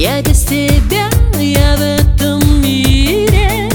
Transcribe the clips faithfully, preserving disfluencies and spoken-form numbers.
Я без тебя, я в этом мире,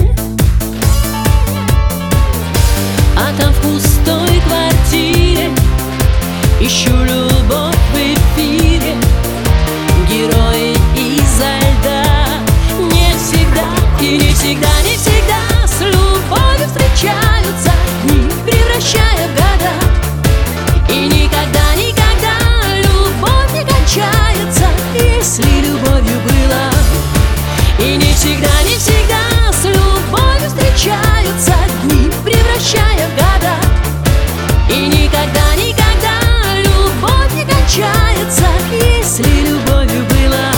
а там в пустой квартире ищу любовь в эфире. Герои изо льда не всегда и не всегда, не всегда с любовью встречаются дни, превращая в года. И никогда, никогда любовь не кончается, если любовью было. И не всегда, не всегда с любовью встречаются дни, превращая в года. И никогда, никогда любовь не кончается, если любовью было.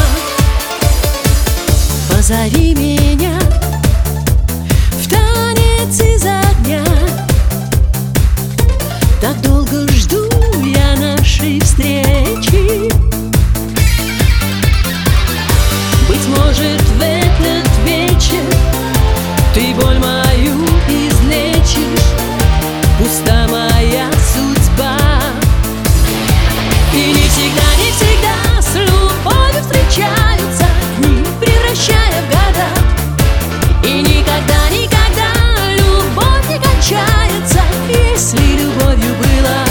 Позови меня в танец изо дня, так долго жду я нашей встречи. Быть может, в этот вечер ты боль мою излечишь. Пуста моя судьба. И не всегда, не всегда с любовью встречаются дни, превращая в года. И никогда, никогда любовь не кончается, если любовью было.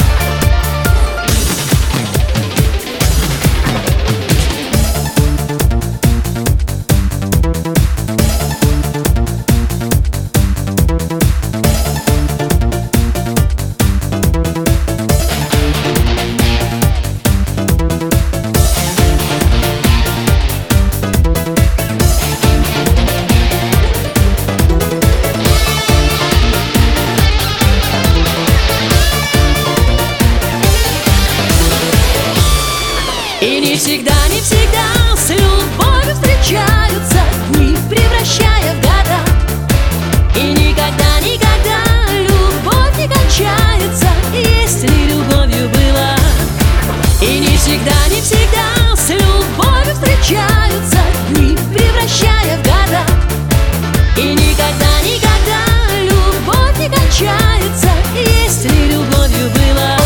И не всегда, не всегда с любовью встречаются дни, превращая в года. И никогда, никогда любовь не кончается, если любовью было. И не всегда, не всегда с любовью встречаются дни, превращая в года. И никогда, никогда любовь не кончается, если любовью было.